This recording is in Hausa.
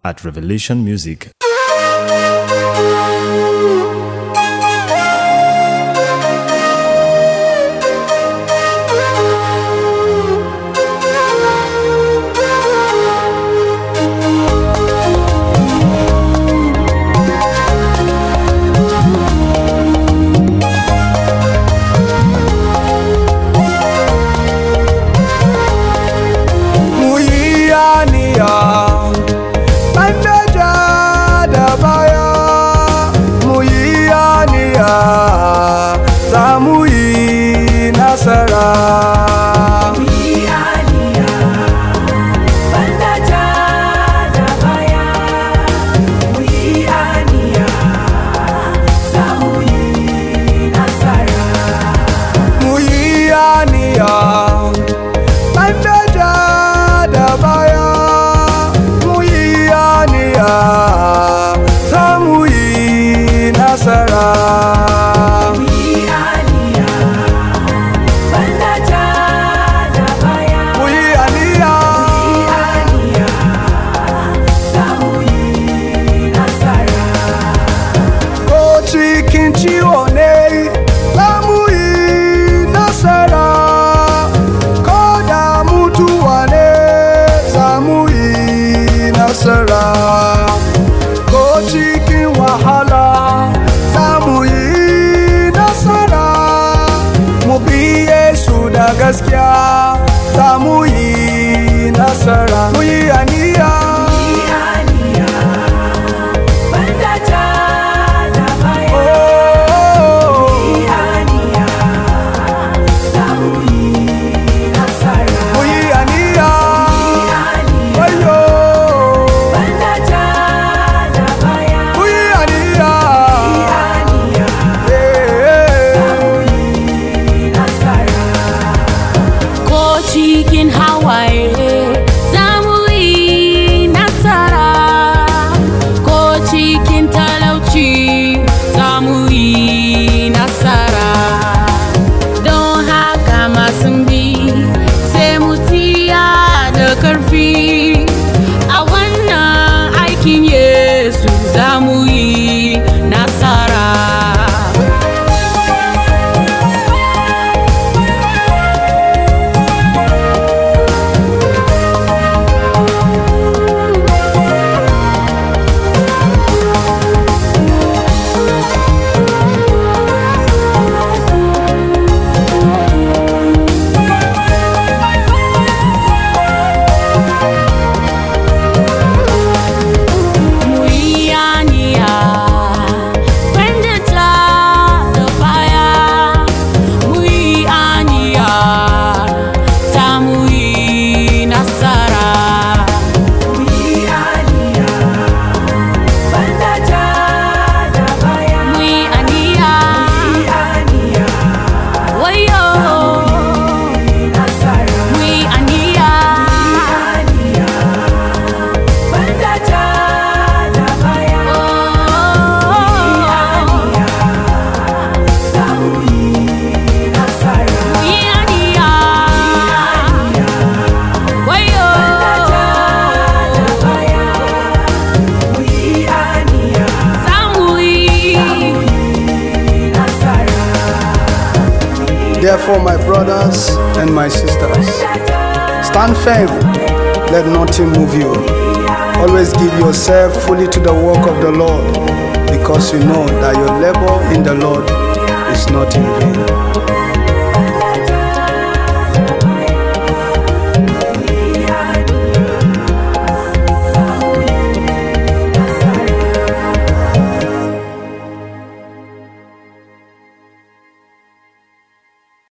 at Revelation Music. Gaskiya za mu yi nasara, mu yi aniya, banda ja da baya, mu yi aniya, za mu yi nasara, mu yi aniya, wayo, banda ja da baya, mu yi aniya, za mu yi nasara. Cikin hawaye za mu yi nasara, ko cikin talauci za mu yi nasara. Don haka masu bi sai mu tiya da karfi, a wannan aikin Yesu za mu yi nasara. Therefore, my brothers and my sisters, stand firm, let nothing move you. Always give yourself fully to the work of the Lord, because you know that your labor in the Lord is not in vain.